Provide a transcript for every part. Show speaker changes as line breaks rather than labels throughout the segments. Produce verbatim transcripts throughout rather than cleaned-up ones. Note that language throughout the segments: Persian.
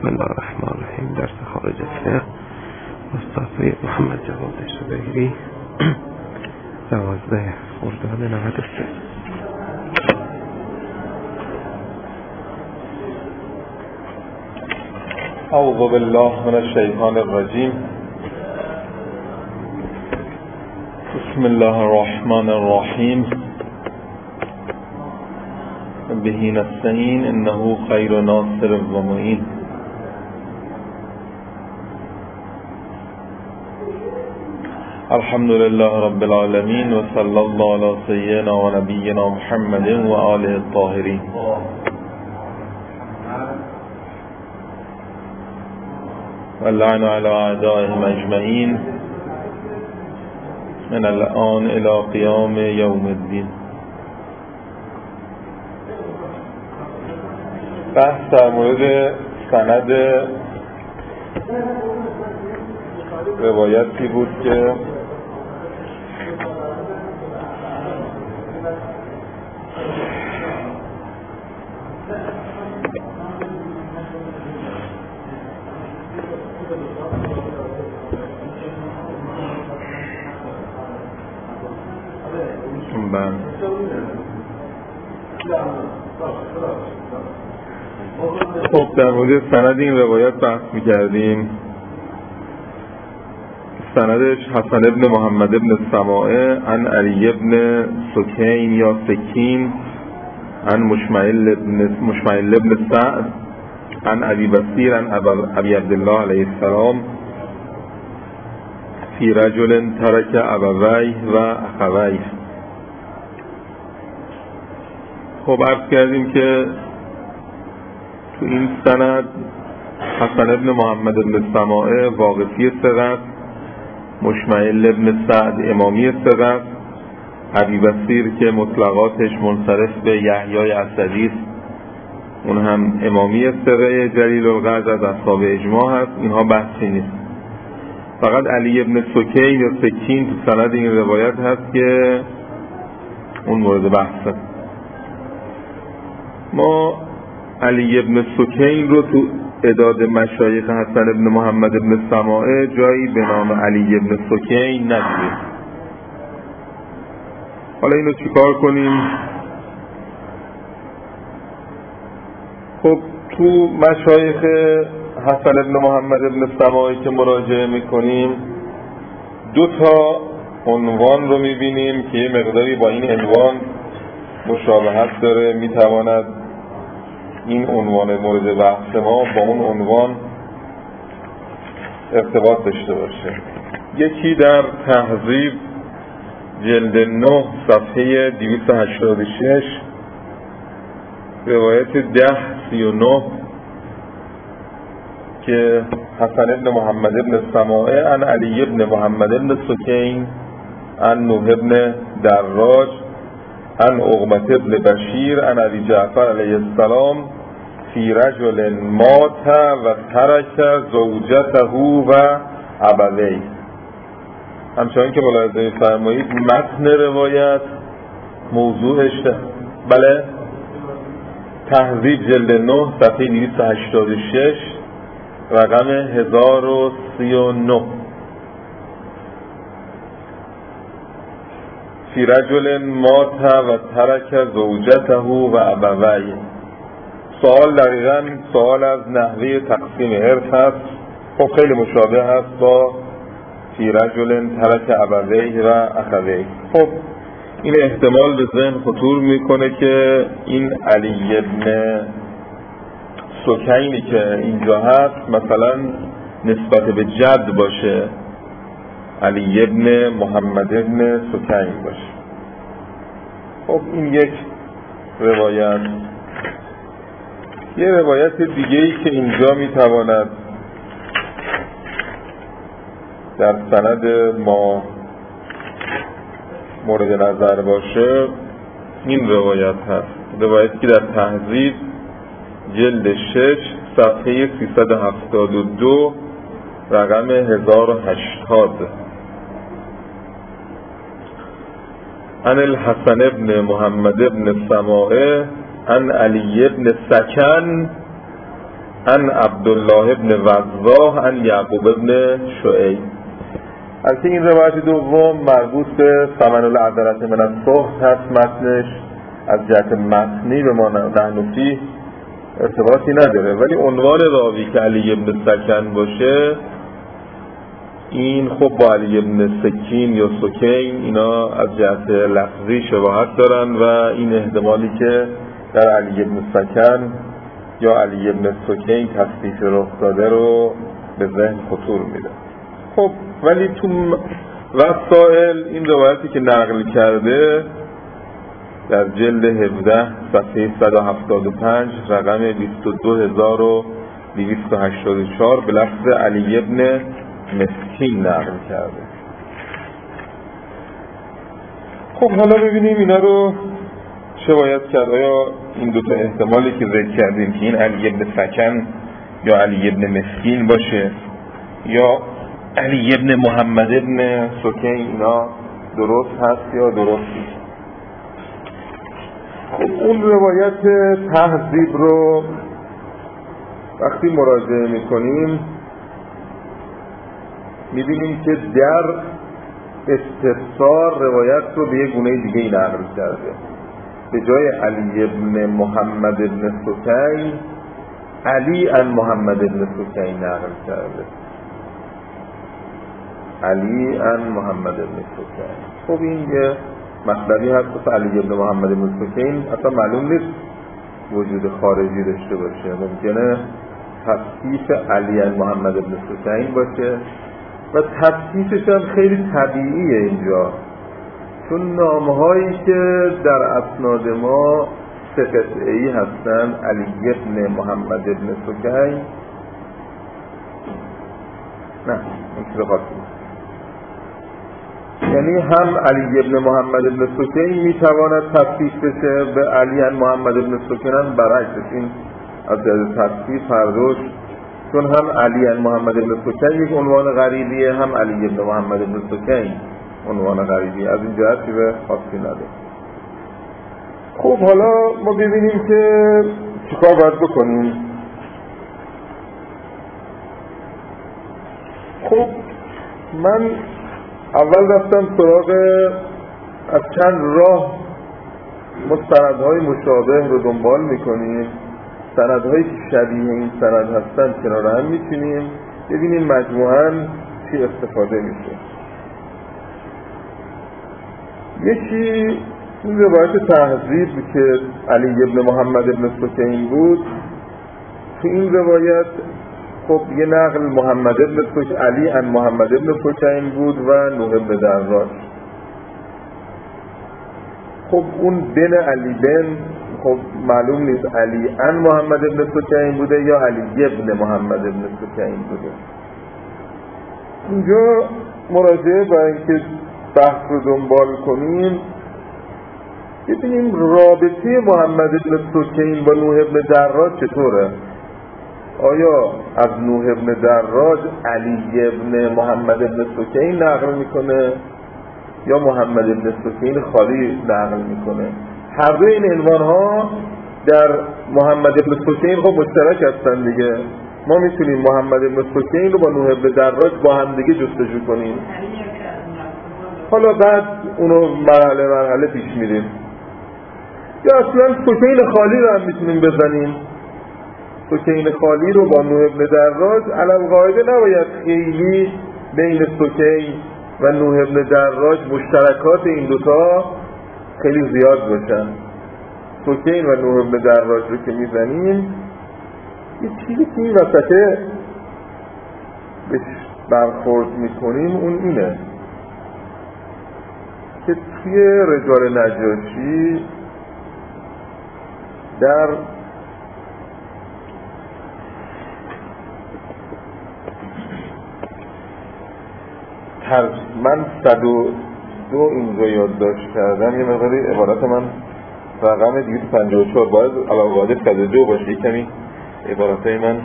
بسم الله الرحمن الرحیم. درس خارج فقه استاد محمد جواد شبیری دوازده خرداد نود و سه.
اعوذ بالله من الشیطان الرجیم. بسم الله الرحمن الرحیم. به نستعین انه خیر ناصر و معین. الحمد لله رب العالمین و صلی الله علی سیدنا و نبینا محمد و آله الطاهرین. و اللعن علی اعدائهم اجمعین من الان الى قیام یوم الدین. بحث در مورد سند روایتی بود که خب در مورد سند این روایت بحث می‌کردیم. سندش حسن ابن محمد ابن سماعه عن علی ابن سکین یا سکین عن مشمعیل ابن, مشمعیل ابن سعد عن ابی بصیر عن ابی عبدالله علیه السلام فی رجل ترک ابویه و اخویه. خب عرض کردیم که تو این سند حسن ابن محمد ابن سماعه واقفی ثقه، مشمعیل ابن سعد امامی ثقه، ابی بصیر که مطلقاتش منصرف به یحیی اسدی است اون هم امامی ثقه جلیل القدر از اصحاب اجماع هست. اینها بحثی نیست، فقط علی ابن سکین یا سکین تو سند این روایت هست که اون مورد بحثه. ما علی ابن سکین رو تو اعداد مشایخ حسن ابن محمد ابن سماعه جایی به نام علی ابن سکین ندیدیم. حالا اینو چیکار کنیم؟ خب تو مشایخ حسن ابن محمد ابن سماعه که مراجعه میکنیم دو تا عنوان رو میبینیم که یه مقداری با این عنوان مشابهت داره، میتواند این عنوان مورد بحث ما با اون عنوان ارتباط داشته باشه. یکی در تهذیب جلد نه صفحه دویست و هشتاد و شش روایت ده سی و نه که حسن ابن محمد ابن سماعه عن علی ابن محمد ابن سکین عن نوح ابن دراج عن عقبة ابن بشیر عن ابی جعفر علیه السلام فی رجل مات و ترک زوجته و ابویه. همچنان که ملاحظه فرمایید متن روایت موضوعش بله تهذیب جلد نه صفحه دویست و هشتاد و شش رقم هزار و سی و نه فی رجل مات و ترک زوجته و ابویه. سوال دقیقاً سوال از نحوه تقسیم ارث هست. خب خیلی مشابه هست با فی رجل ترک ابویه و اخویه. خب این احتمال به ذهن خطور میکنه که این علی ابن سکینی که اینجا هست مثلا نسبت به جد باشه، علی ابن محمد ابن سکین باشه. خب این یک روایت. یه روایت دیگه ای که اینجا میتواند در سند ما مورد نظر باشه این روایت هست. روایتی که در تهذیب جلد شش صفحه سیصد و هفتاد و دو رقم هزار و هشتاد عن الحسن ابن محمد ابن سماعه عن علی ابن سکن ان عبدالله ابن وضاح ان یعقوب ابن شعیب. البته این روایت دوم مربوط به ثمن العذرة من الصحت هست، متنش از جهت متنی به ما نحن فیه ارتباطی نداره، ولی عنوان راوی که علی ابن سکن باشه این خب با علی ابن سکین یا سکین اینا از جهت لفظی شباهت دارن و این احتمالی که در علی ابن سکن یا علی ابن سکین تصدیق رخ داده رو به ذهن خطور میده. خب ولی تو وسائل این روایتی که نقل کرده در جلد هفده صفحه صد و هفتاد و پنج رقم بیست و دو هزار و دویست و هشتاد و چهار به لفظ علی ابن مسکین نقل کرده. خب حالا ببینیم اینا رو چه باید کرد. آیا این دوتا احتمالی که ذکر کردیم که این علی ابن سکن یا علی ابن مسکین باشه یا علی ابن محمد ابن سکین اینا درست هست یا درست نیست؟ خب اون روایت تهذیب رو وقتی مراجعه میکنیم میبینیم که در استفسار روایت رو به یک گونه دیگه ای نقل کرده. به جای علی ابن محمد ابن سکین علی ان محمد ابن سکین نقل کرده. علی ان محمد ابن سکین. خب این یه مطلبی هست که علی ابن محمد ابن سکین اصلا معلوم نیست وجود خارجی داشته باشه، ممکنه تصحیف علی ان محمد ابن سکین باشه و تصحیفش هم خیلی طبیعیه اینجا، چون نامهایی که در اسناد ما سه قطعه‌ای هستن علی ابن محمد ابن سکین نه این که خاصی یعنی هم علی ابن محمد ابن سکین میتواند تصحیف بشه به علی ان محمد ابن سکین هم برعکسش. این از جهت تصحیف هر دوش، چون هم علی ان محمد ابن سکین یک عنوان غریبیه هم علی ابن محمد ابن سکین عنوان غریبیه، از این جهت به خاصی نداره. خب حالا ما ببینیم که چیکار باید بکنیم. خب من اول رفتم سراغ از چند راه مستندهای مشابه رو دنبال میکنیم، سندهایی که شبیه این سند هستن کنار هم میچینیم ببینیم مجموعاً چی استفاده میشه. یکی این روایت تهذیب که علی ابن محمد ابن سکین بود. تو این روایت خب یه نقل محمد ابن سکین علی ان محمد ابن سکین بود و نوح ابن دراج. خب اون بن علی بن خب معلوم نیست علی ان محمد ابن سکین بوده یا علی ابن محمد ابن سکین بوده. اینجا مراجعه برای اینکه بحث رو دنبال کنیم ببینیم رابطه محمد ابن سکین با نوح ابن دراج چطوره. آیا از نوح ابن دراج علی ابن محمد ابن سکین نقل میکنه یا محمد ابن سکین خالی نقل میکنه؟ هر دو این عنوان ها در محمد ابن سکین خب مشترک هستن دیگه. ما میتونیم محمد ابن سکین رو با نوح ابن دراج با هم دیگه جستجو کنیم. حالا بعد اونو مرحله مرحله پیش میریم. یا اصلا سکین خالی رو هم میتونیم بزنیم. سکین خالی رو با نوح ابن دراج علل غایبه نباید خیلی بین سکین و نوح ابن دراج مشترکات این دوتا خیلی زیاد باشن. سکین و نوح ابن دراج رو که میزنیم یه چیزی که این وسطه بهش برخورد میکنیم اون اینه که توی رجال نجاشی در من صد و دو اینجا یادداشت کردم، یه مقداری عبارت من رقم دویست و پنجاه و چهار باید علاوه صد و دو باشه. کمی عبارتای من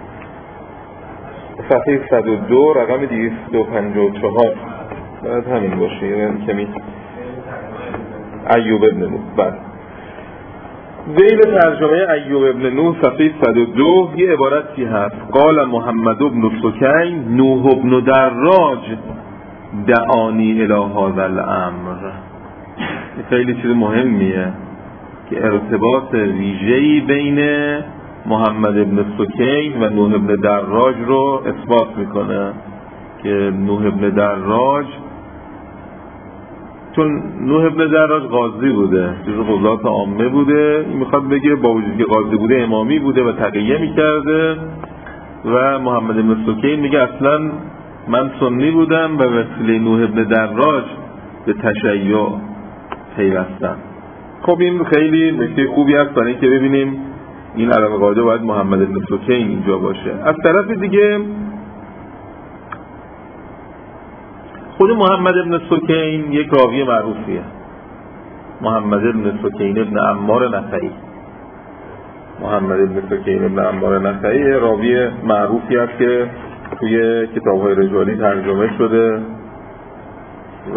صفحه صد و دو رقم دویست و پنجاه و چهار باید همین باشه. یه کمی ایوب ابن بود. بعد ذیل ترجمه ایوب ابن نوح صفحه صد و دو یه عبارتی هست: قال محمد ابن سکین نوح ابن دراج دعانی الی هذا الامر. خیلی چیز مهمیه که ارتباط ویژه‌ای بین محمد ابن سکین و نوح ابن دراج رو اثبات میکنه که نوح ابن دراج، چون نوح ابن دراج قاضی بوده، جزو قضات عامه بوده، این میخواد بگه با وجود که قاضی بوده امامی بوده و تقیه میکرده، و محمد ابن سکین میگه اصلا من سنی بودم و وسیله نوح ابن دراج به تشیع پیوستم. خب این خیلی نکته خوبی هست برای اینکه ببینیم این علم قاعده باید محمد ابن سکین اینجا باشه. از طرف دیگه خود محمد ابن سکین یک راوی معروفیه، محمد ابن سکین ابن عمار نخعی. محمد ابن سکین ابن عمار نخعی راوی معروفی است که توی کتاب‌های رجالی ترجمه شده و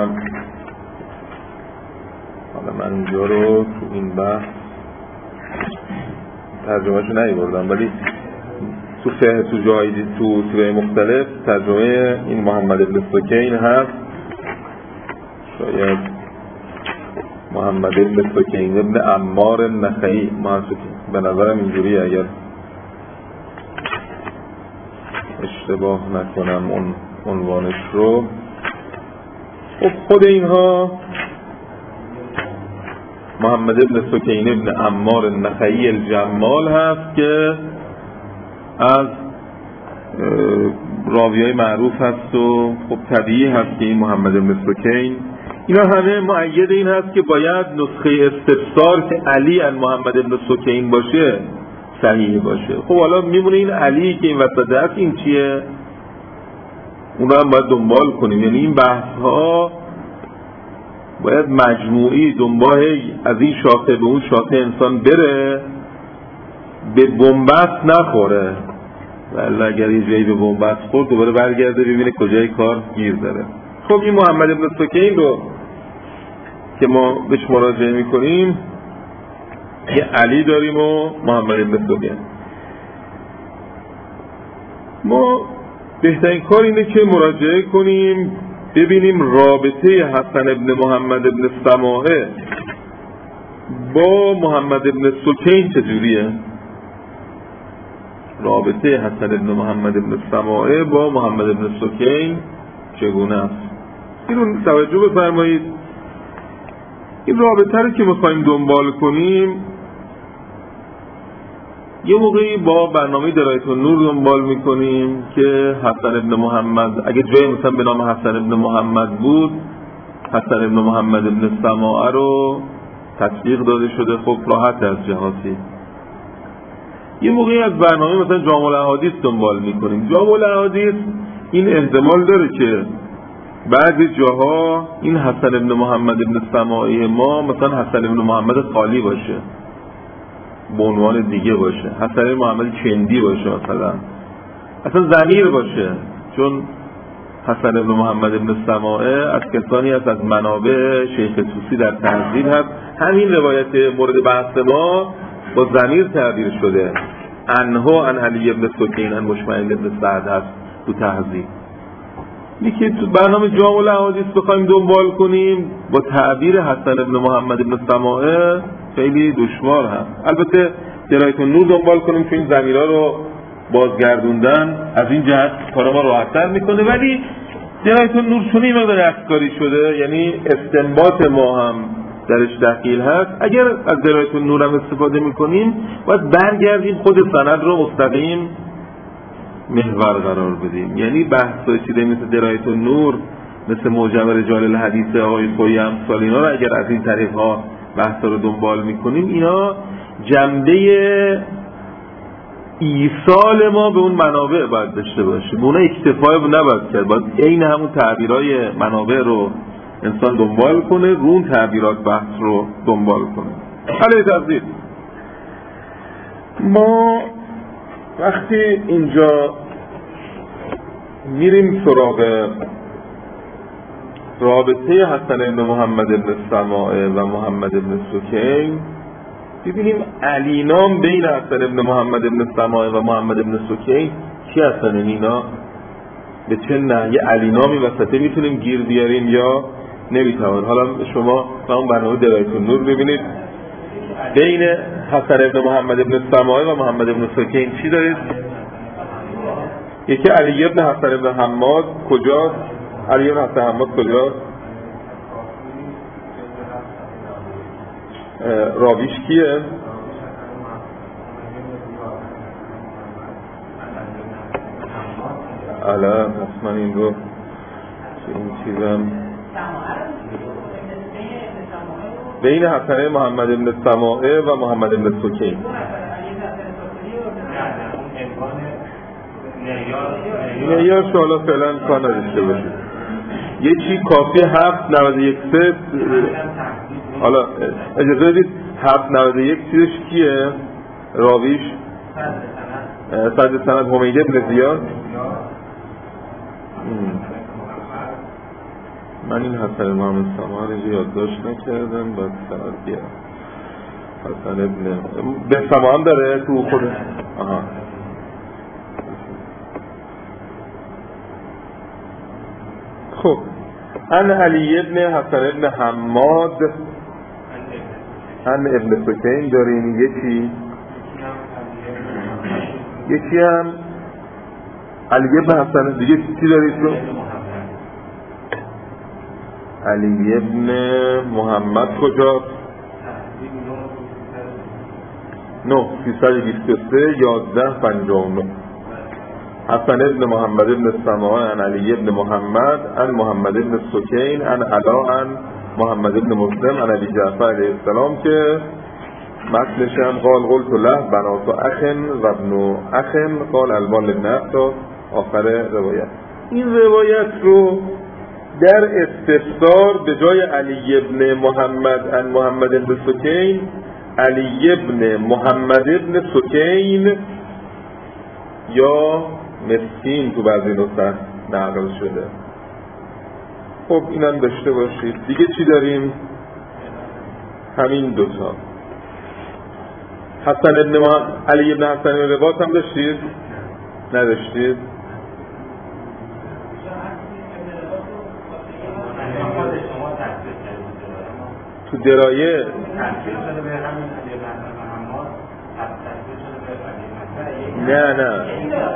حالا من اینجا رو تو این بحث ترجمهشو نیاوردم، ولی تو فقه تو جای تو سوره مختلف ترجمه این محمد ابن سکین هست. شاید محمد ابن سکین ابن عمار نخعی محسوب به نظرم اینجوریه اگر اشتباه نکنم اون عنوانش رو. خب خود اینها محمد ابن سکین ابن عمار نخعی الجمال هست که از راویای معروف هست و خب طبیعی هست که این محمد ابن سکین، اینا همه مؤید این هست که باید نسخه استفسار که علی ان محمد ابن سکین باشه صحیح باشه. خب حالا میمونه این علی که این وسط هست این چیه، اون رو هم باید دنبال کنیم. یعنی این بحث ها باید مجموعی دنبال از این شاخه به اون شاخه انسان بره، به بنبست نخوره، ولی اگر یه جایی به بنبست خورد دوباره برگرده ببینه کجای کار گیر داره. خب این محمد ابن سکین رو که ما بهش مراجعه میکنیم یه علی داریم و محمد ابن سکین. ما بهترین کار اینه که مراجعه کنیم ببینیم رابطه حسن ابن محمد ابن سماعه با محمد ابن سکین چجوریه. رابطه حسن ابن محمد ابن سماعه با محمد ابن سکین چگونه است؟ اینو توجه بفرمایید. این رابطه رو که میخوایم دنبال کنیم یه موقعی با برنامه درایت النور دنبال میکنیم که حسن ابن محمد اگه جای مثلا به نام حسن ابن محمد بود، حسن ابن محمد ابن سماعه رو تطبیق داده شده، خب راحت از جهاتی. یه موقعی از برنامه مثلا جامع الاحادیث دنبال میکنیم. جامع الاحادیث این احتمال داره که بعضی جاها این حسن ابن محمد ابن سماعه ما مثلا حسن ابن محمد قالی باشه، به عنوان دیگه باشه، حسن ابن محمد چندی باشه، مثلا اصلا ضمیر باشه، چون حسن ابن محمد ابن سماعه از کسانی است از منابع شیخ طوسی در تهذیب هست. همین روایت مورد بحث ما با ضمیر تعبیر شده، انها عن علی ابن سکین عن مشمعیل ابن سعد هست تو تهذیب. یکی تو برنامه جامع الاحادیث بخوایم دنبال کنیم با تعبیر حسن ابن محمد ابن سماعه خیلی دشوار هست. البته درایت النور دنبال کنیم که این ضمیرها رو بازگردوندن از این جهت کارا ما راحت‌تر میکنه، ولی درایت النور چون این مقدار دستکاری شده، یعنی استنباط ما هم درش دخیل هست. اگر از درایت النور هم استفاده میکنیم باید برگردیم خود سند رو مستقیم محور قرار بدیم. یعنی بحثای چیزی مثل درایت النور، مثل موجب رجال الحدیث آقای خویی امثال اینا رو اگر از این طریق ها بحثا رو دنبال میکنیم، اینا جنبه ایصال ما به اون منابع باید داشته باشه، به اون اکتفای نباید کرد، باید عین همون تعبیرای منابع رو انسان دنبال کنه، رو اون تعبیرات بحث رو دنبال کنه. علیه تفضیل ما وقتی اینجا میریم سراغ رابطه حسن ابن محمد ابن سماعه و محمد ابن سکین، ببینیم علی نام بین حسن ابن محمد ابن سماع و محمد ابن سکین چی هستن اینا؟ به چه نحیه علی نامی وسطه میتونیم گیر بیاریم یا نمیتوان؟ حالا شما اون برنامه درایت النور ببینید بین حسن ابن محمد ابن سماع و محمد ابن سکین چی دارید؟ یکی علی ابن حسن ابن حماد کجاست؟ علی ابن حسن حماد کجاست؟ راویش کیه؟ الان اصلا این رو این چیزم بین حسن محمد ابن سماعه و محمد ابن سکین معیار شو حالا فعلا کار نداشته باشید. یه چی کافی هفت نود و یک سه حالا اجازه بدید هفت نود و یک چیزش کیه؟ راویش صد سند حمید ابن زیاد. من این حسن محمد سماع رو یادداشت نکردم بعد سند بیارم. حسن ابن به سماع هم داره تو خود آها خب ان علی ابن حسن ابن حماد ان ابن سکین داریم. یکی یکی هم علی ابن حسن دیگه چی دارید رو؟ علی ابن محمد کجاست؟ نه سیصد و بیست و سه یازده پنجاه و نه. حسن ابن محمد ابن سماع عن علی ابن محمد عن محمد ابن سکین عن علا عن محمد ابن مسلم عن ابی جعفر علیه السلام که متنش هم قال قلت له بنات اخ و ابن اخ قال البان لابن اخ آخر روایت. این روایت رو در استفسار به جای علی ابن محمد عن محمد ابن سکین علی ابن محمد ابن سکین یا مسکین تو بعضی نسخه نقل شده. خب اینم داشته باشید. دیگه چی داریم؟ همین دوتا حسن ابن محمد علی ابن حسن ابن رباط هم داشتید؟ نداشتید؟ تو درایه نه نه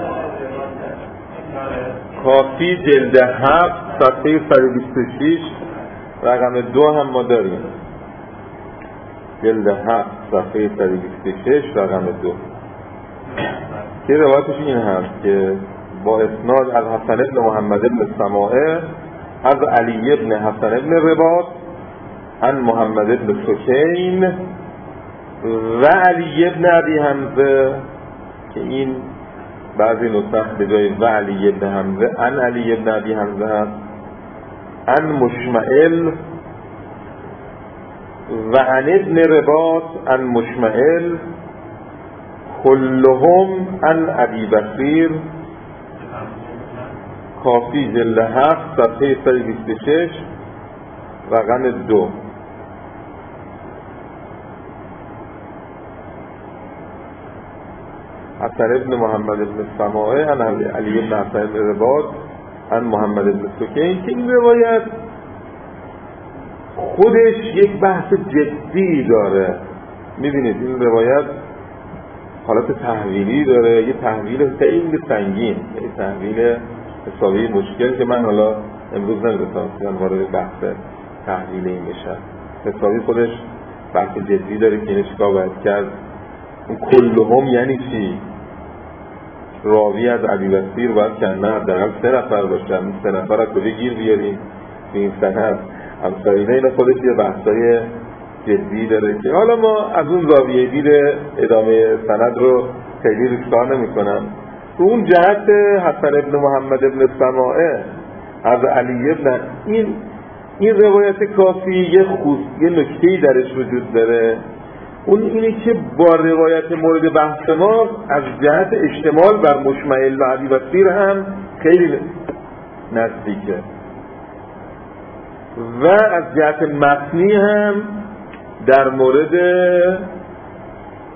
کافی جلد هفت صفحه صد و بیست و شش رقم دو هم ما داریم. جلد هفت صفحه صد و بیست و شش رقم دو که روایتش این هست که با اسناد از حسن ابن محمد ابن سماعه از علی ابن حسن ابن رباط عن محمد ابن سکین و علی ابن ابی حمزه که این بعضی نسخ به جای و علی ابن حمزه عن علی ابن ابی حمزه هست عن مشمعل و عن ابن رباط عن مشمعل كلهم عن ابی بصیر کافی جلد هفت صفحه صد و بیست و شش رقم دو. حسن ابن محمد ابن سماعه عن علی ابن حسن ابن رباط عن محمد ابن سکین که این روایت خودش یک بحث جدی داره. میبینید این روایت حالت تحویلی داره، یه تحویل خیلی سنگین، یه تحویل حسابی مشکل که من حالا امروز نمی‌رسم وارد بحث تحویل این بشم. حسابی خودش بحث جدی داره که اینه چیکار باید کرد. اون کلهم یعنی چی؟ راوی از ابی بصیر باید که نه حداقل سه نفر باشن. سه نفر از کجا گیر بیاریم به این سند؟ همسایینه اینا خودش یه بحثای جدی داره که حالا ما از اون زاویه دید ادامه سند رو خیلی روش کار نمی‌کنم. تو اون جهت حسن ابن محمد ابن سماعه از علی ابن این این روایت کافی یه خصوص یه نکته‌ای درش وجود داره. اون اینه که با روایت مورد بحث ما از جهت اشتمال بر مشمعل و ابی بصیر هم خیلی نزدیکه و از جهت متنی هم در مورد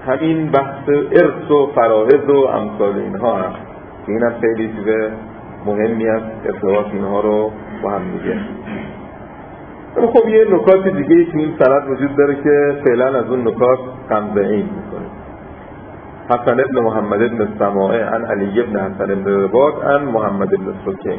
همین بحث ارث و فرائض و امثال اینها هست که این هم خیلی چیز مهمی است ارتباط اینها رو با هم دیگه. خب یه نکات دیگه که این سند وجود داره که فعلا از اون نکات غمزه این میکنه. حسن ابن محمد ابن سماعه عن علی ابن حسن ابن رباط عن محمد ابن سکین.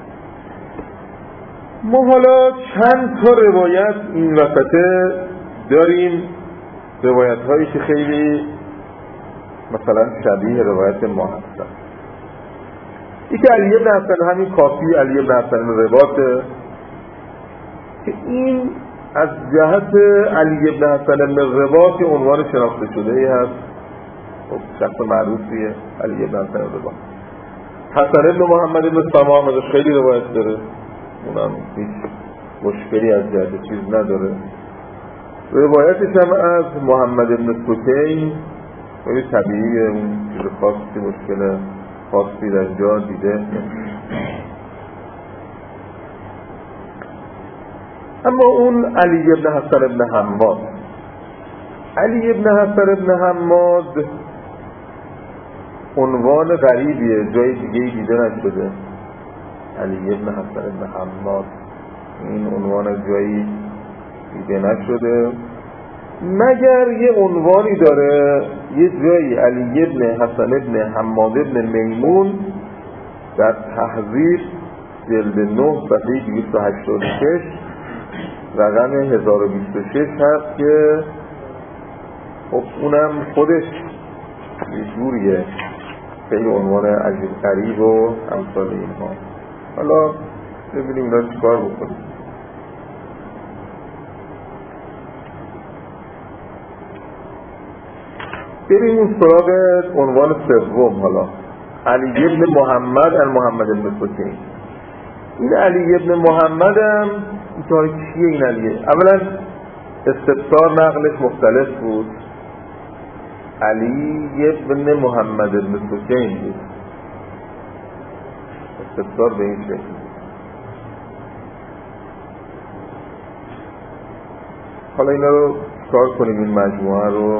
ما حالا چند تا روایت این وسطه داریم، روایت هایی که خیلی مثلا شبیه روایت ما هستن. یکی علی ابن حسن همین کافی علی ابن حسن ابن رباطه که این از جهت علی ابن حسن ابن رباط عنوان شناخته شده ای هست، شخص معروفیه علی ابن حسن ابن رباط. حسن ابن محمد ابن سماع ازش خیلی روایت داره، اونم هیچ مشکلی از جهت چیز نداره. روایتش هم از محمد ابن سکین خیلی طبیعیه، اون چیز خاصی مشکل خاصی در جا دیده. اما اون علی ابن حسن ابن حماد، علی ابن حسن ابن حماد عنوان غریبیه، جای دیگه دیده نشده. علی ابن حسن ابن حماد این عنوان از جایی دیده نشده، مگر یه عنوانی داره یه جایی علی ابن حسن ابن حماد ابن میمون در تحذیر جلد نه صفحه دویست و هشتاد و شش رقم هزار و بیست و شش هست که خب اونم خودش یه جوریه، خیلی عنوان عجیب غریب و امثال اینها. حالا ببینیم اینا چیکار بکنیم. بریم اون سراغ عنوان سوم. حالا علی ابن محمد ان محمد ابن سکین. این علی ابن محمد هم اینطور کیه این علیه؟ اولا استفسار نقلش مختلف بود. علی ابن محمد ابن سکین بود، استفسار به این شکل. حالا اینا رو کار کنیم، این مجموعه رو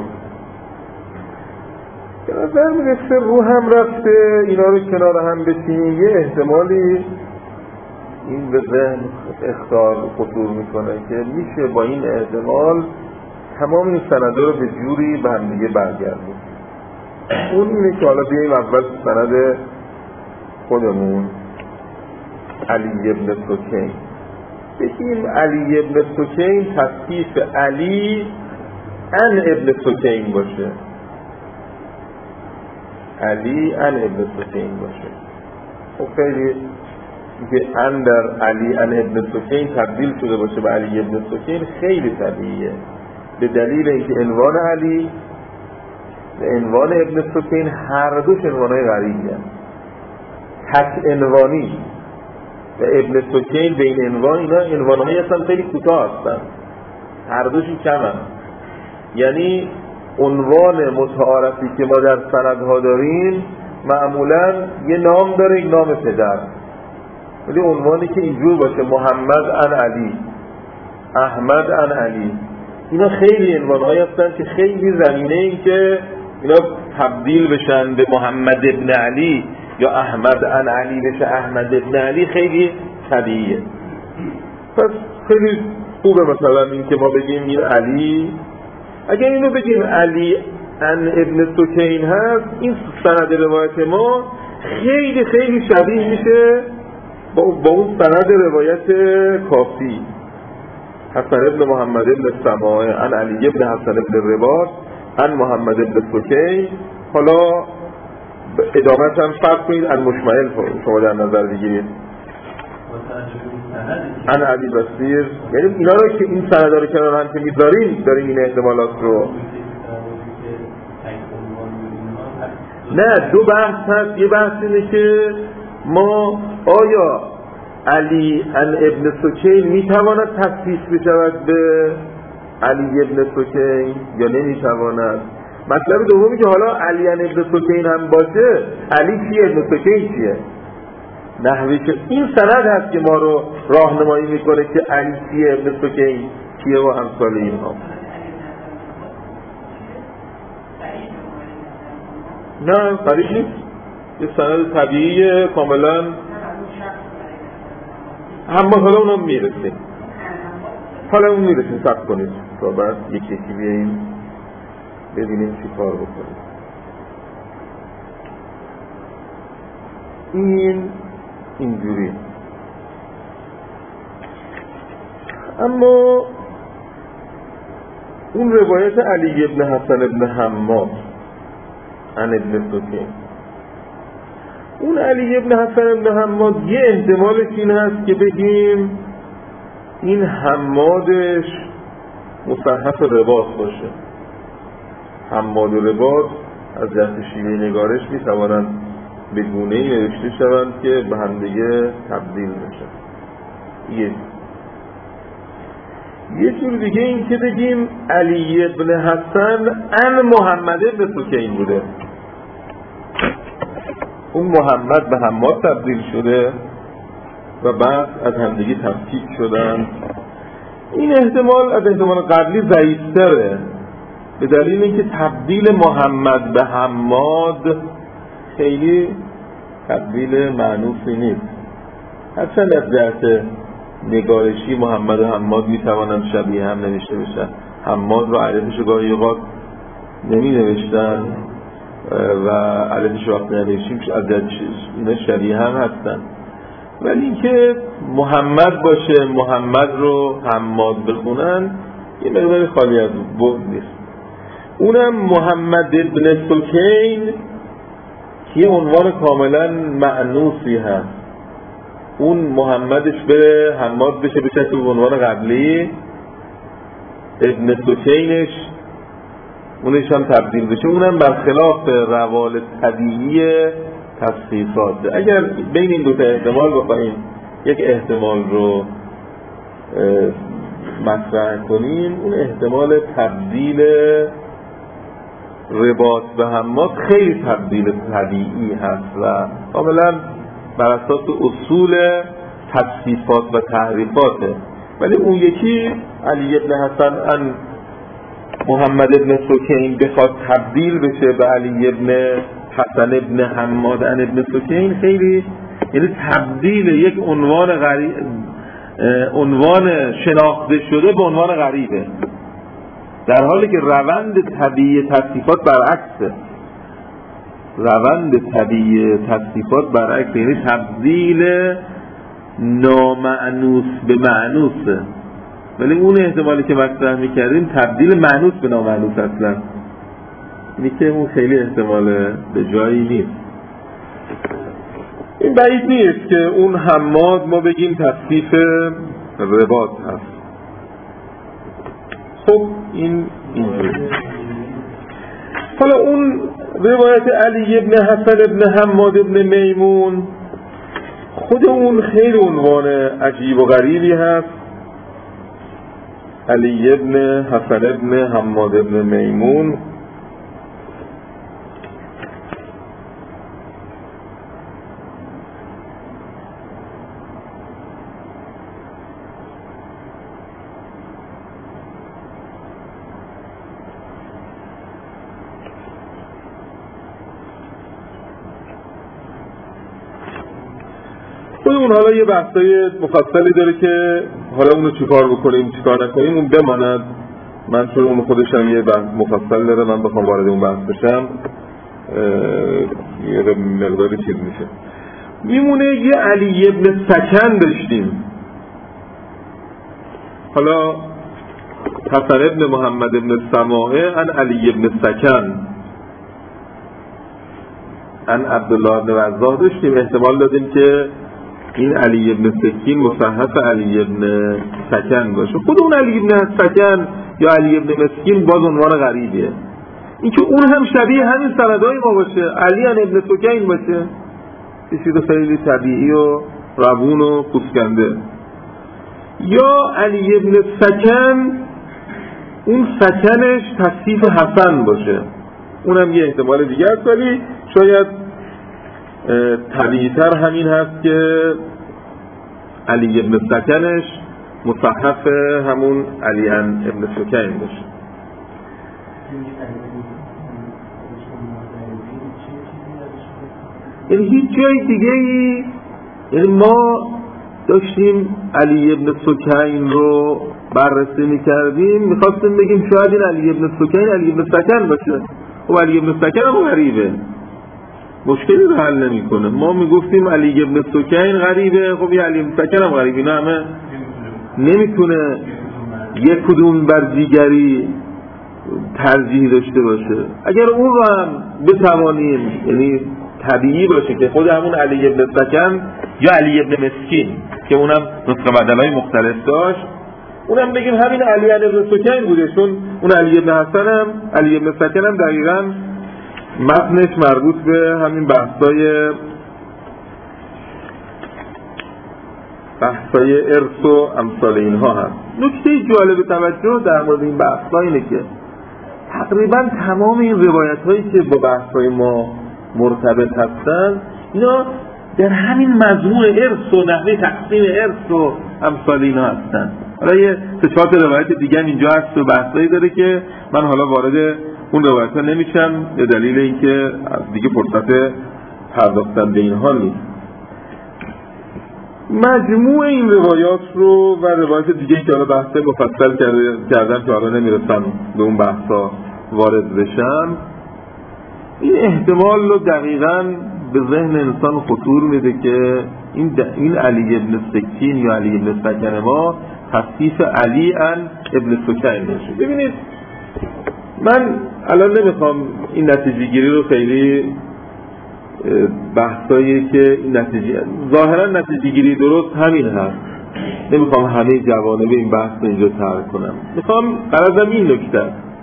به نظر میرسه رو هم رفته اینا رو کنار هم بچینیم. یه احتمالی این به ذهن اخطار خطور میکنه که میشه با این احتمال تمام این سنده رو به جوری به هم دیگه برگردیم. اون اینه که حالا بیاییم اول سند خودمون علی ابن سکین بگیم. علی ابن سکین تصحیف علی ان ابن سکین باشه، علی ان ابن سکین باشه. خب خیلی که ان در علی ان ابن سکین تبدیل شده باشه به علی ابن سکین خیلی طبیعیه، به دلیل اینکه عنوان علی و عنوان ابن سکین هر دوش عنوانهای غریبی هست، تک عنوانی و ابن سکین به این عنوان، اینا عنوانهایی هستن خیلی کوتاه هستن، هر دوشی کم هست. یعنی عنوان متعارفی که ما در سندها داریم معمولا یه نام داره، یک نام پدر، ولی عنوانی که اینجور باشه محمد ان علی، احمد ان علی، اینا خیلی عنوانهایی هستن که خیلی زمینه این که اینا تبدیل بشن به محمد ابن علی یا احمد ان علی بشه احمد ابن علی خیلی طبیعیه. پس خیلی خوبه مثلا این که ما بگیم این علی، اگر اینو بگیم علی ان ابن سکین هست، این سند روایت ما خیلی خیلی شبیه میشه با, با اون سند روایت کافی حسن ابن محمد ابن سماع عن علی ابن حسن ابن رباط عن محمد ابن سکین. حالا ادامهش هم فرق کنید ان مشمعل شما در نظر بگیرید ان علی بصیر. یعنی اینا رو که این سنده رو کنار هم که میذاریم داریم این احتمالات رو. نه دو بحث هست. یه بحث اینه که ما آیا علی ان ابن سکین میتواند تصحیح بشود به علی ابن سکین یا نمیتواند. مطلب دومی که حالا علی ان ابن سکین هم باشه، علی کیه ابن سکین کیه؟ نحوی که این سند هست که ما رو راهنمایی میکنه که علی کیه ابن سکین کیه و امثال اینها. نه غریب نیست، یه سند طبیعی کاملا. اما حالا اونم میرسیم، حالا اون میرسیم، صبر کنید تا بعد یکی یکی بیاییم ببینیم چی کار بکنیم. این اینجوری. اما اون روایت علی ابن حسن ابن حماد عن ابن سکین، اون علی ابن حسن ابن حماد یه احتمالش این هست که بگیم این حمادش مصحف رباط باشه. حماد و رباط از جهت شیوه نگارش می توانند به گونه‌ای نوشته شوند که به هم دیگه تبدیل بشن. یه یه جور دیگه این که بگیم علی ابن حسن ان محمد ابن سکین بوده، اون محمد به حماد تبدیل شده و بعد از همدیگه تفکیک شدن. این احتمال از احتمال قبلی ضعیف‌تره به دلیل اینکه تبدیل محمد به حماد خیلی تبدیل معنوسی نیست. هرچند از جهت نگارشی محمد و حماد میتوانند شبیه هم نوشته بشن. حماد رو علفش گاهی اوقات نمی نوشتن و علفش وقت نوشتیم از جهت اینا شبیه هم هستن، ولی اینکه محمد باشه محمد رو حماد بخونن یه مقدار خالی از بود نیست. اونم محمد ابن سکین که عنوان کاملا معنوسی هست، اون محمدش بره حماد بشه به شکل عنوان قبلی، ابن سکینش اونش هم تبدیل بشه، اونم برخلاف روال طبیعی تصحیفات. اگر بین این دو تا احتمال بخوایم یک احتمال رو مطرح کنیم، اون احتمال تبدیل رباط به حماد خیلی تبدیل طبیعی هست و کاملا بر اساس اصول تصحیفات و تحریفاته. ولی اون یکی علی ابن حسن ان محمد ابن سکین بخواد تبدیل بشه به علی ابن حسن ابن حماد ان ابن سکین، خیلی یعنی تبدیل یک عنوان غریب، عنوان شناخته شده به عنوان غریبه، در حالی که روند طبیعی تصحیفات برعکسه. روند طبیعی تصحیفات برعکسه، یعنی تبدیل نامعنوس به معنوسه. ولی اون احتمالی که مطرح میکردیم تبدیل معنوس به نامعنوس اصلا، اینی که اون خیلی احتمال به جایی نیست. این بعید نیست که اون حماد ما بگیم تصحیف رباط هست. خب این اینجوری. حالا اون روایت علی ابن حسن ابن حماد ابن میمون خود اون خیلی عنوان عجیب و غریبی هست. علی ابن حسن ابن حماد ابن میمون اون حالا یه بحثای مفصلی داره که حالا اونو چیکار بکنیم چیکار نکنیم اون بماند. من چون اون خودش هم یه بحث مفصل داره، من بخوام وارد اون بحث بشم یه مقداری چیز میشه. میمونه یه علی ابن سکن داشتیم. حالا حسن ابن محمد ابن سماعه ان علی ابن سکن ان عبدالله ابن وضاح داشتیم. احتمال دادیم که این علی ابن سکین مصحف علی ابن سکن باشه. خود اون علی ابن سکن یا علی ابن مسکین باز عنوان غریبیه. این که اون هم شبیه همین سندهای ما باشه، علی ابن سکین باشه، یه چیز خیلی طبیعی و روون و پوسکنده. یا علی ابن سکن اون سکنش تصحیف حسن باشه، اونم یه احتمال دیگه است، ولی شاید طبیعی‌تر همین هست که علی ابن سکنش مصحف همون علی ابن سکین باشه.
یعنی هیچ جای دیگه ای، یعنی ما داشتیم علی ابن سکین رو بررسی میکردیم، میخواستیم بگیم شاید این علی ابن سکین علی ابن سکن باشه. خب علی ابن سکن هم غریبه، مشکلی رو حل نمیکنه. ما میگفتیم علی ابن سکین غریبه، خب یه علی ابن سکن هم غریبه، نه همه نمیتونه یک کدوم بر دیگری ترجیح داشته باشه. اگر اون رو هم بتوانیم، یعنی طبیعی باشه که خود همون علی ابن سکن یا علی ابن مسکین که اونم نسخه بدلای مختلف داشت، اونم بگیم همین علی ابن سکین بوده، چون اون علی ابن حسن هم علی ابن سکن هم دقیقاً متنش مربوط به همین بحثای بحثای ارث و امثال اینها هست. نکته جالب توجه در مورد این بحثا اینه که تقریبا تمام این روایت هایی که با بحثای ما مرتبط هستن اینا در همین مضمون ارث و نحوه تقسیم ارث و امثال اینها هستن. حالا یه سه چهار تا روایت دیگه هم اینجا هست و بحثایی داره که من حالا وارد اون روایت ها نمیشم به دلیل اینکه دیگه فرصت پرداختن به اینها نیست. مجموع این روایات رو و روایت دیگه که حالا بحث مفصل کردم که حالا نمیرسم به اون بحثا وارد بشم، این احتمال رو دقیقاً به ذهن انسان خطور میده که این, این علی ابن سکین یا علی ابن سکن ما تصنیف علی ابن سکین باشه. ببینید من الان نمیخوام این نتیجه گیری رو خیلی بحثایی که این نتیجه ظاهرا نتیجه گیری درست همین هست، نمیخوام همه جوانب این بحث رو اینجا طرح کنم. میخوام غرضم این نکته،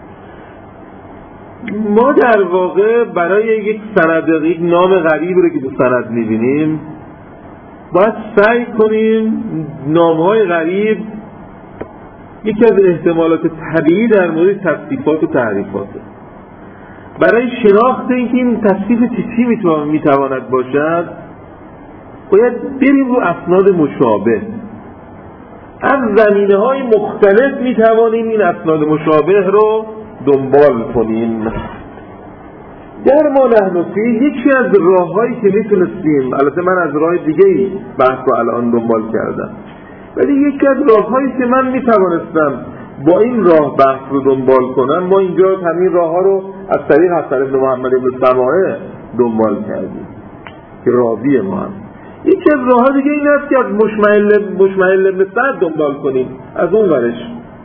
ما در واقع برای یک سند، یک نام غریب رو که تو سند میبینیم باید سعی کنیم نامهای غریب یکی از احتمالات طبیعی در مورد تصنیفات و تعریفاته. برای شناخت اینکه این تصنیف چی میتواند باشد باید بریم رو اسناد مشابه. از زمینه های مختلف میتوانیم این اسناد مشابه رو دنبال کنیم. در ما نحن فی یکی از راههایی که میتونستیم، البته من از راه دیگه بحث رو الان دنبال کردم، ولی یکی از راههایی که من میتوانستم با این راه بحث رو دنبال کنم، ما اینجا همین راه ها رو از طریق حسن بن محمد بن سماعه دنبال کردیم که راوی ما هم. یکی از راه ها دیگه این است که از مشمعل مشمعل بن سعد دنبال کنیم، از اون ورش.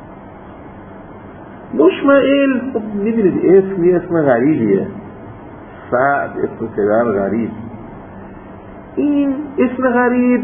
مشمعل خب میبینید اسمی اسم غریبیه، سعد اسم پدر غریب. این اسم غریب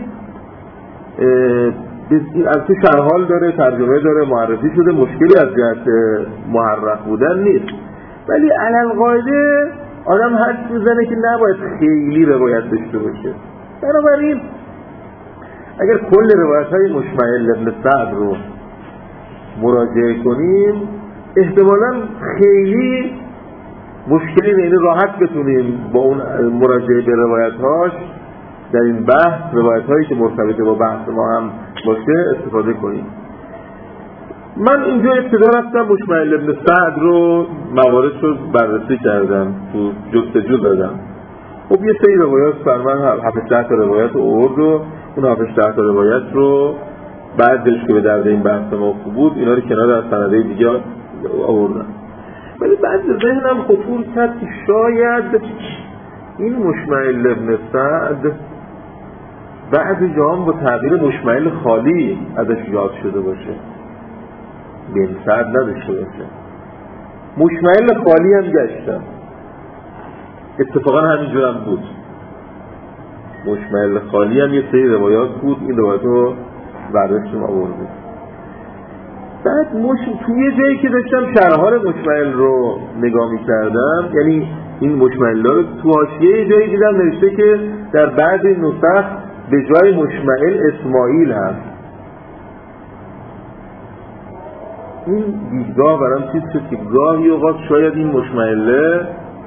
از تو شرحال داره، ترجمه داره، معرفی شده، مشکلی از جهت محرف بودن نیست، ولی علل قاعده آدم حد میزنه که نباید خیلی روایت داشته باشه. بنابراین اگر کل روایت های مشمعل ابن سعد رو مراجعه کنیم احتمالاً خیلی مشکلی نیست، راحت بتونیم با اون مراجعه به روایت هاش در این بحث، روایت هایی که مرتبط با بحث ما هم باشه، استفاده کنیم. من اینجا ابتدا رفتم مشمعل ابن سعد رو مواردش رو بررسی کردم، تو جستجو دادم. خب یه سری روایات فرمان هفت ده تا روایت آورد و اون هفت ده تا روایت رو بعدش که به درد این بحث ما خوب بود اینا رو کنار از سنده دیگه آوردم. ولی بعد ذهنم خطور کرد که شاید این مشمعل ابن سعد بعد جا هم با تعبیر مشمعل خالی ازش یاد شده باشه، بن سعد نداشته باشه. مشمعل خالی هم گشتم، اتفاقا همینجور هم بود. مشمعل خالی هم یه سری روایات بود، این روایات رو برداشتیم آورده. بعد مش... توی جایی که داشتم شرحال مشمعل رو نگاه می کردم، یعنی این مشمعل رو تو حاشیه جایی دیدم نوشته که در بعض نسخ به جای مشمعل اسماعیل هست. این دیدگاه برام چیز شد که گاهی اوقات شاید این مشمعله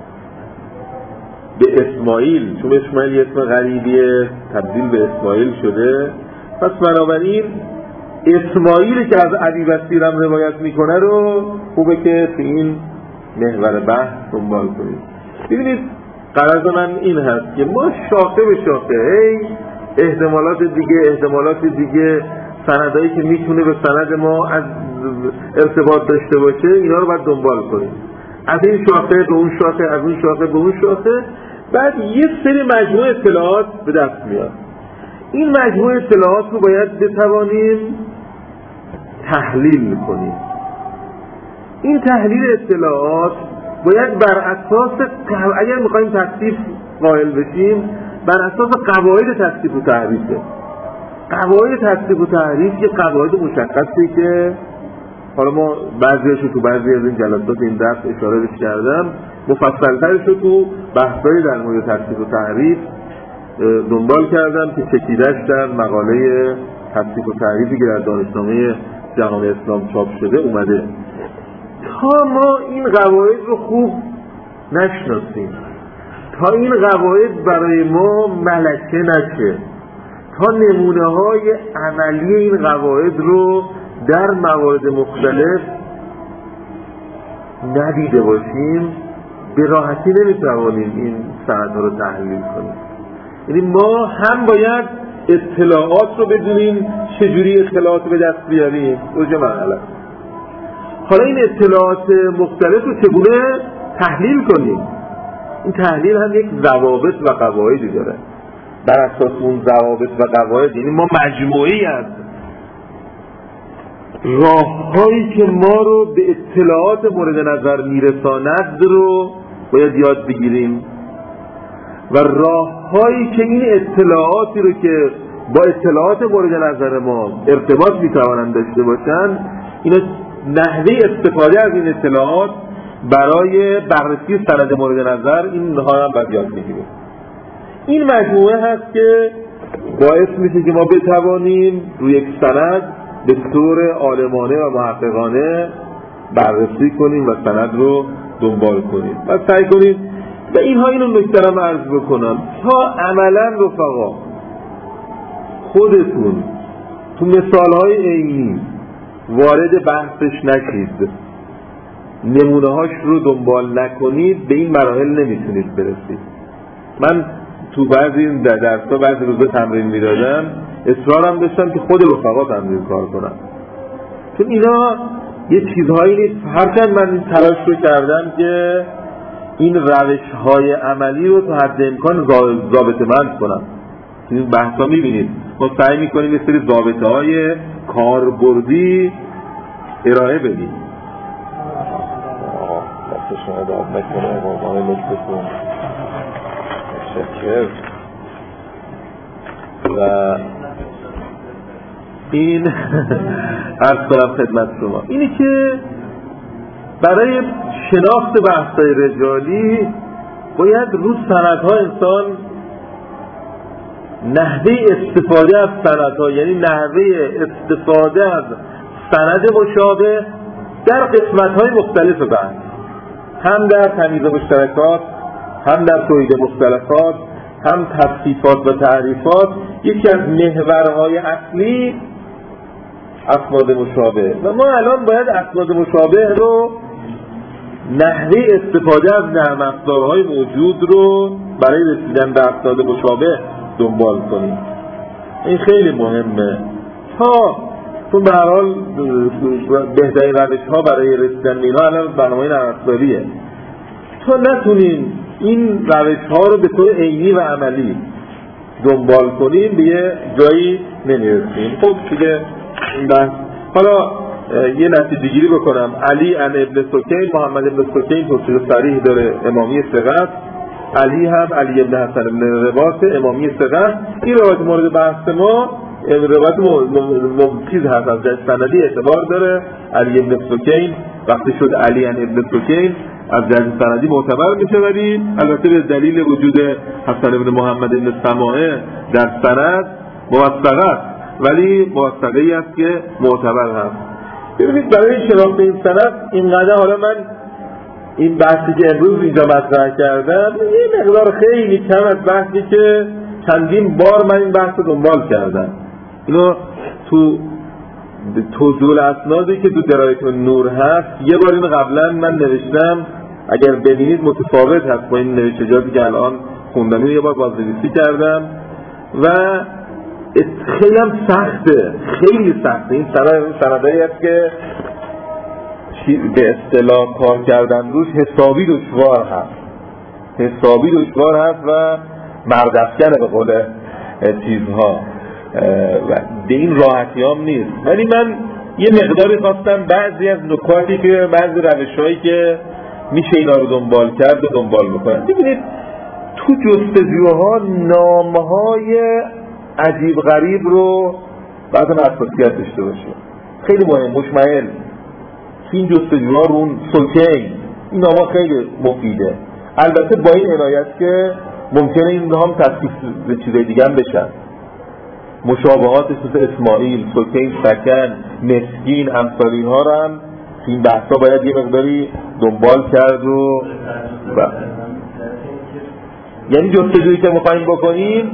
به اسماعیل، چون اسماعیل اسم غریبیه تبدیل به اسماعیل شده، پس بنابراین اسماعیل که از ابی بصیر هم روایت میکنه رو خوبه که تو این محور بحث دنبال کنید. ببینید غرض من این هست که ما شاخه به شاخه ای احتمالات دیگه احتمالات دیگه سندایی که میتونه به سند ما از ارتباط داشته باشه اینا رو باید دنبال کنیم، از این شاخه به اون شاخه، از اون شاخه به اون شاخه. بعد یه سری مجموعه اطلاعات به دست میاد. این مجموعه اطلاعات رو باید بتوانیم تحلیل کنیم. این تحلیل اطلاعات باید بر اساس اگر میخوایم تصنیف قائل بشیم بر اساس قواعد تصنیف و تعریفه. قواعد تصنیف و تعریف یه قواعد مشخصی که حالا ما بعضیاشو تو بعضی از این جلسات این درس اشاره بهش کردم، مفصل‌ترش رو تو بحث‌های در مورد تصنیف و تعریف دنبال کردم که چکیدش در مقاله تصنیف و تعریفی که در دانشنامه جهان اسلام چاپ شده اومده. تا ما این قواعد رو خوب نشناسیم، تا این قواعد برای ما ملکه نشه، تا نمونه های عملی این قواعد رو در موارد مختلف ندیده باشیم، به راحتی نمیتوانیم این سندها رو تحلیل کنیم. یعنی ما هم باید اطلاعات رو بدونیم چجوری اطلاعات رو به دست بیاریم، اوجه مرحله. حالا این اطلاعات مختلف رو چگونه تحلیل کنیم؟ این تحلیل هم یک ضوابط و قواعدی داره. بر اساس اون ضوابط و قواعد، یعنی ما مجموعه‌ای از راه‌هایی که ما رو به اطلاعات مورد نظر میرساند رو باید یاد بگیریم و راه‌هایی که این اطلاعاتی رو که با اطلاعات مورد نظر ما ارتباط میتوانند داشته باشن، اینا نحوه استفاده از این اطلاعات برای بررسی سند مورد نظر، اینها هم باید یاد بگیریم. این مجموعه هست که باعث میشه که ما بتوانیم روی یک سند به طور عالمانه و محققانه بررسی کنیم و سند رو دنبال کنیم و سعی کنیم. و اینها اینو نکته رو عرض بکنم تا عملا رفقا خودتون تو مثالهای عینی وارد بحثش نشید، نمونه هاش رو دنبال نکنید، به این مراحل نمیتونید برسید. من تو بعضی این درس‌ها بعضی روزا تمرین میدادم، اصرارم داشتم که خود رفقا تمرین کار کنم، چون اینا یه چیزهایی نیست. هرچند من این تلاش رو کردم که این روش‌های عملی رو تا حد امکان ضابطه‌مند کنم. تو این بحثا میبینید ما سعی میکنیم یه سری ضابطه‌های کاربردی ارائه بدیم. دست شما داد نکنه قربان لطفتون، متشکرم. و این عرض کنم خدمت شما اینی که برای شناخت بحث‌های رجالی باید رو سندها انسان نحوه استفاده از سندها، یعنی نحوه استفاده از سند مشابه در قسمت‌های مختلف بحث، هم در تمییز مشترکات، هم در توحید مختلفات، هم تفصیلات و تعریفات، یکی از محورهای اصلی اسناد مشابه. و ما الان باید اسناد مشابه رو، نحوه استفاده از نرم افزارهای موجود رو برای رسیدن به اسناد مشابه دنبال کنیم. این خیلی مهمه، تا چون به هر حال بهترین روش‌ها برای رسیدن به اینها الان برنامه نرم افزاریه. تا نتونیم این روش‌ها رو به طور عینی و عملی دنبال کنیم به یه جایی نمیرسیم. خب دیگه این بحث. حالا یه نتیجه گیری بکنم. علی عن ابن سکین، محمد ابن سکین توصیل صریح داره، امامی ثقه. علی هم علی ابن حسن ابن رباط، امامی ثقه. این روایت مورد بحث ما روایت چیز هست، از جهت سندی اعتبار داره. علی ابن سکین وقتی شد علی عن ابن سکین از جهت سندی معتبر میشه، ولی البته به دلیل وجود حسن ابن محمد ابن سماعه در سند موثقه است، ولی موثقه ای است که معتبر هست. ببینید برای شناخت این سند اینقدر، حالا من این بحثی که امروز اینجا مطرح کردم یه مقدار خیلی کم از بحثی که چندین بار من این بحث رو دنبال کردم. اینو تو توضیح الاسنادی که تو درایت نور هست یه بار اینو قبلا من نوشتم اگر ببینید متفاوت هست با این نوشتجاتی که الان خوندم. یه بار بازنویسی کردم و خیلی هم سخته، خیلی سخته. این سندایی هست که به اصطلاح کار کردن روش حسابی دشوار هست، حسابی دشوار هست و مردفکنه به قول چیزها و به این راحتی هم نیست. ولی من یه مقداری خواستم بعضی از نکاتی که بعضی روش‌هایی که میشه اینا رو دنبال کرد و دنبال بکنم. ببینید تو جستجوها نامهای عجیب غریب رو بعد هم اساسیت داشته باشه، خیلی مهم. مشمعل این جستجوها رو اون سوکین این نامها خیلی مفیده، البته با این عنایت که ممکنه این هم تفسیر به چیزای دیگه هم بشن. مشابهات مثل اسماعیل، سوکین، سکن، مسکین، امثال اینها رو هم این بحثا باید یه مقداری دنبال کرد و ب... یعنی جستجویی که می‌خوایم بکنیم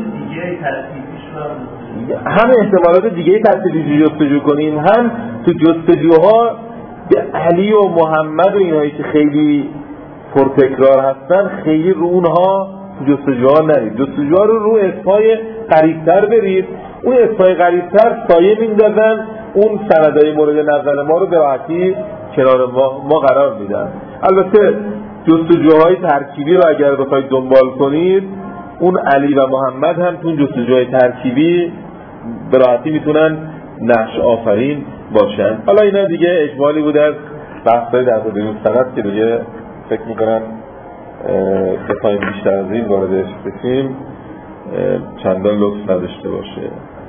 هم احتمالات دیگه تفسیری جستجو کنیم، هم تو جستجوها به علی و محمد و اینایی که خیلی پرتکرار هستن خیلی رو اونها جستجوها نرید، جستجوها رو رو اسمای قریبتر برید. اون اسمای قریبتر سایه میندازن، اون سندهای مورد نظر ما رو به راحتی کنار ما, ما قرار میدن. البته جستجوهای ترکیبی رو اگر بخواید دنبال کنید، اون علی و محمد هم تو جستجوهای ترکیبی به راحتی میتونن نقش آفرین باشن. حالا اینا دیگه اجمالی بود از بحث‌های در مورد این سند که دیگه فکر میکنم بخوایم بیشتر از این واردش بشیم چندان لطف نداشته باشه.